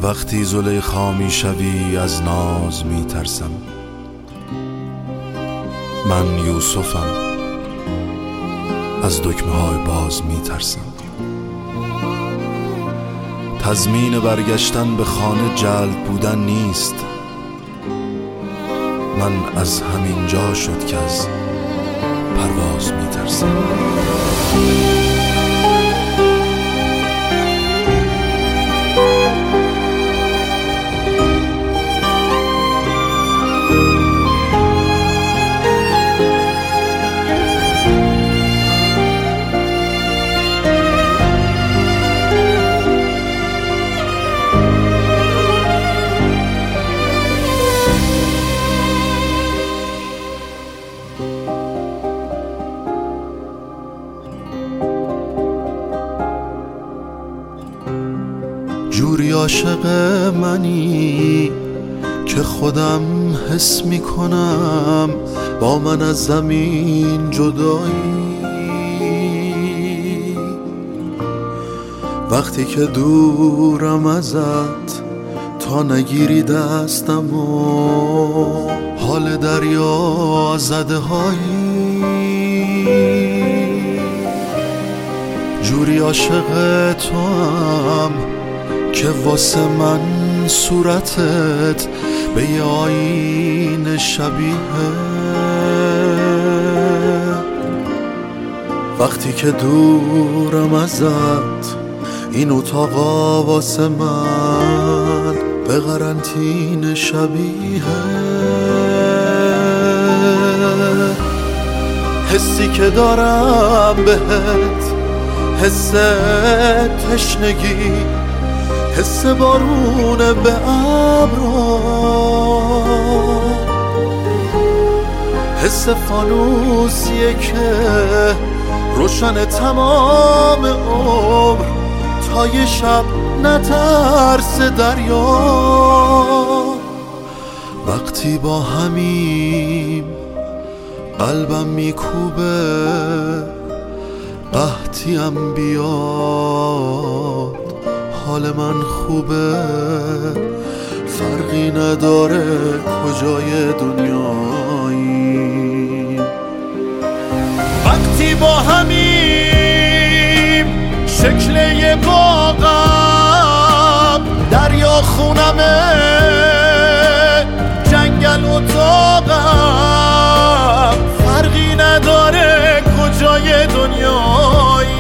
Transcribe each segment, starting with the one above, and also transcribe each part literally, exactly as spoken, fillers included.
وقتی زلیخا می شوی از ناز می ترسم. من یوسفم، از دکمه های باز می ترسم. تضمین برگشتن به خانه جلب بودن نیست. من از همین جا شد که از پرواز می ترسم. جوری عاشق منی که خودم حس می کنم با من از زمین جدایی. وقتی که دورم ازت تا نگیری دستم و حال دریا زده هایی. جوری عاشق تو هم که واسه من صورتت به یه آینه شبیه. وقتی که دورم ازت این اتاقا واسه من به قرنطینه شبیه. حسی که دارم بهت حس تشنگی، حس بارون به ابرا، حس فانوسیه که روشن تمام عمر تا یه شب نترس دریا. وقتی با همیم قلبم میکوبه قحطیم بیاد، حال من خوبه فرقی نداره کجای دنیایی. وقتی با همیم شکل یه باغم، دریا خونمه جنگل اتاقم، فرقی نداره کجای دنیایی.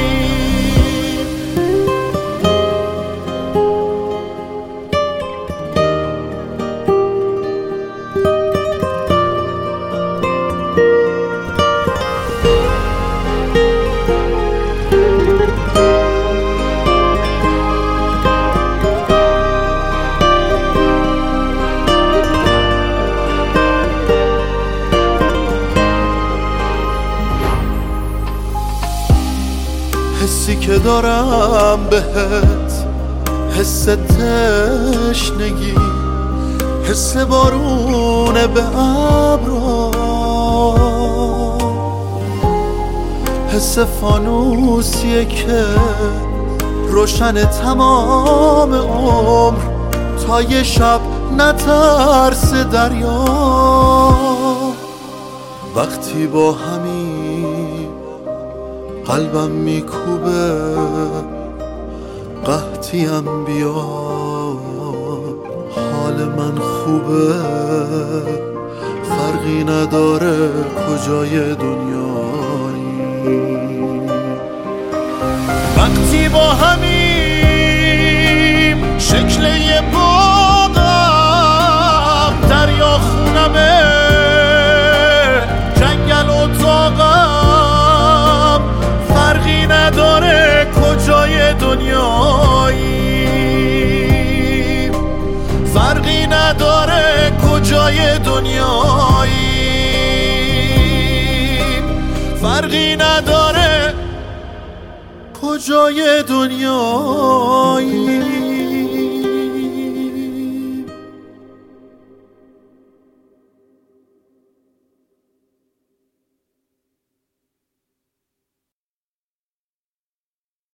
حسی که دارم بهت حس تشنگی، حس بارون به ابرا، حس فانوسیه که روشن تمام عمر تا یه شب نترس دریا. وقتی با همین قلبم میکوبه قحطیم بیاد، حال من خوبه فرقی نداره کجای دنیایی. وقتی با همیم شکل یه باغم، دریا خونمه جنگل اتاقم، فرقی نداره کجای دنیایی. فرقی نداره کجای دنیایی. فرقی نداره کجای دنیایی.